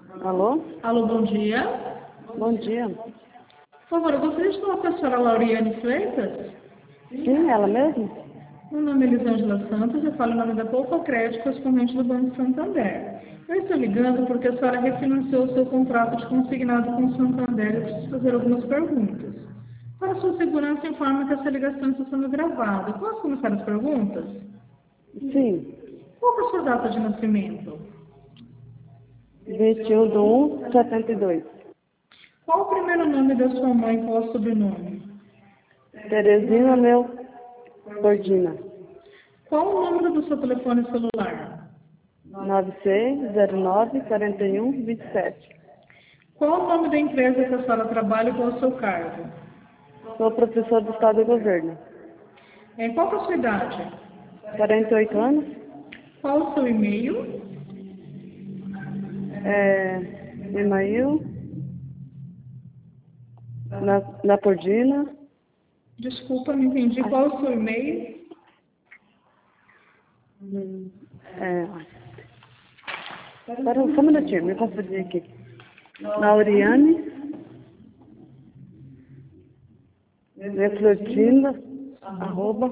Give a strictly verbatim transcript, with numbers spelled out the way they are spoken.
Alô? Alô, bom dia. Bom dia. Por favor, eu gostaria de falar com a senhora Lauriane Freitas. Sim, ela mesma? Meu nome é Elisângela Santos, eu falo em nome da Poupa Crédito, correspondente do Banco Santander. Eu estou ligando porque a senhora refinanciou o seu contrato de consignado com o Santander e eu preciso fazer algumas perguntas. Para sua segurança, informe que essa ligação está sendo gravada. Posso começar as perguntas? Sim. Qual é a sua data de nascimento? vinte e um de um de setenta e dois. Qual o primeiro nome da sua mãe e qual o sobrenome? Teresina Meu Gordina. Qual o número do seu telefone celular? nove seis zero nove quatro um dois sete. Qual o nome da empresa que a senhora trabalha e qual o seu cargo? Sou professor do Estado e Governo. É, qual que é a sua idade? quarenta e oito anos. Qual o seu e-mail? É, e-mail. Na, Napordina. Desculpa, não entendi. Qual o seu e-mail? Hum, é, Espera só um minutinho, me confundi aqui. Lauriane. Refletinda. Arroba.